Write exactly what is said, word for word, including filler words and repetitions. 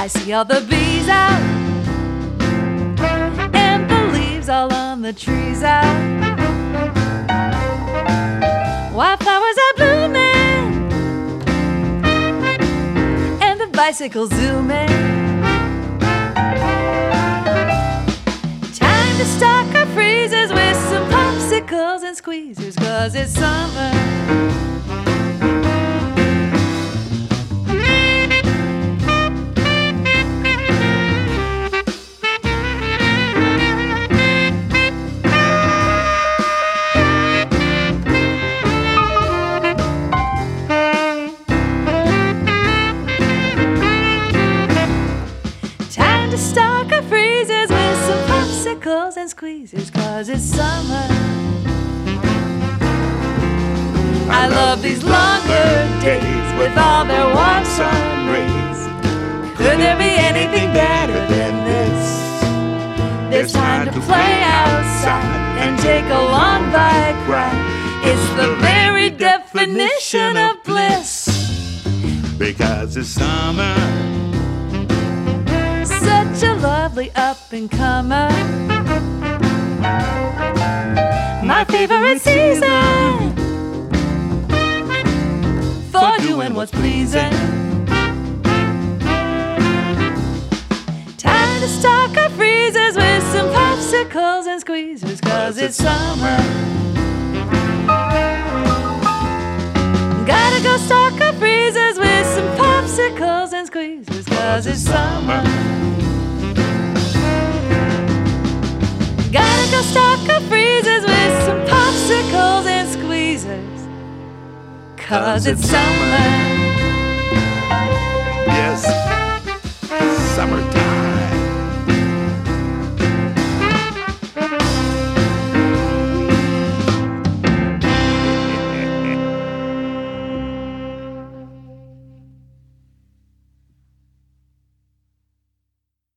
I see all the bees out and the leaves all on the trees out. Wildflowers are blooming and the bicycles zooming. Time to stock our freezers with some popsicles and squeezers, 'cause it's summer. Stock our freezers with some popsicles and squeezers, 'cause it's summer. I love these longer days with all their warm sun rays. Could there be anything better than this? There's time to play outside and take a long bike ride. It's the very definition of bliss, because it's summer. Such a lovely up-and-comer, my favorite season for doing what's pleasing. Time to stock our freezers with some popsicles and squeezers, 'cause it's summer. Gotta go stock our freezers with some popsicles and squeezers, 'cause it's summer. Gotta go stock our freezers with some popsicles and squeezers, 'cause it's summer. Yes, summertime.